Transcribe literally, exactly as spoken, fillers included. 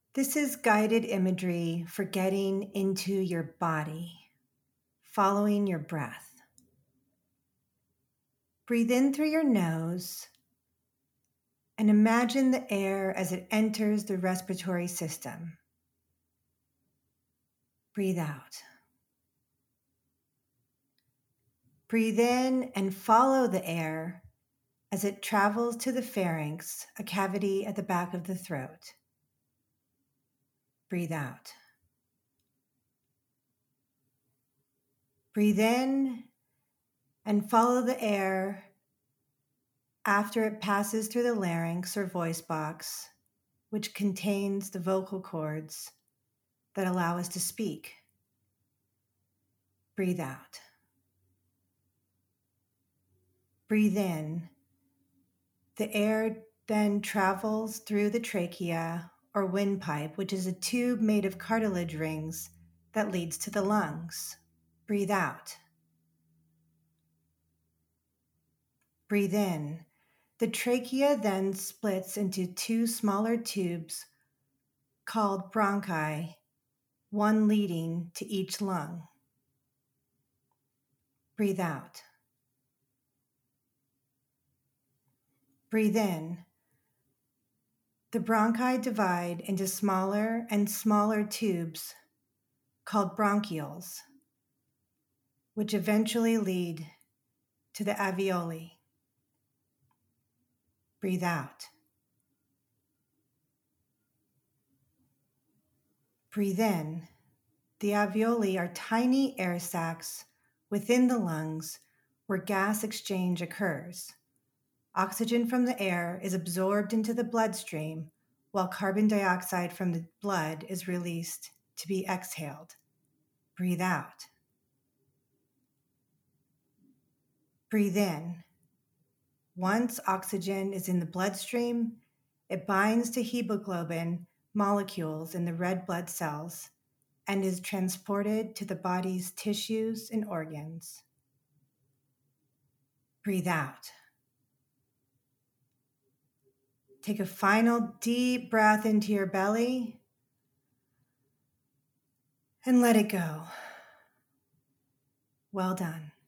This is guided imagery for getting into your body, following your breath. Breathe in through your nose and imagine the air as it enters the respiratory system. Breathe out. Breathe in and follow the air as it travels to the pharynx, a cavity at the back of the throat. Breathe out. Breathe in and follow the air after it passes through the larynx or voice box, which contains the vocal cords that allow us to speak. Breathe out. Breathe in. The air then travels through the trachea or windpipe, which is a tube made of cartilage rings that leads to the lungs. Breathe out. Breathe in. The trachea then splits into two smaller tubes called bronchi, one leading to each lung. Breathe out. Breathe in. The bronchi divide into smaller and smaller tubes called bronchioles, which eventually lead to the alveoli. Breathe out. Breathe in. The alveoli are tiny air sacs within the lungs where gas exchange occurs. Oxygen from the air is absorbed into the bloodstream, while carbon dioxide from the blood is released to be exhaled. Breathe out. Breathe in. Once oxygen is in the bloodstream, it binds to hemoglobin molecules in the red blood cells and is transported to the body's tissues and organs. Breathe out. Take a final deep breath into your belly and let it go. Well done.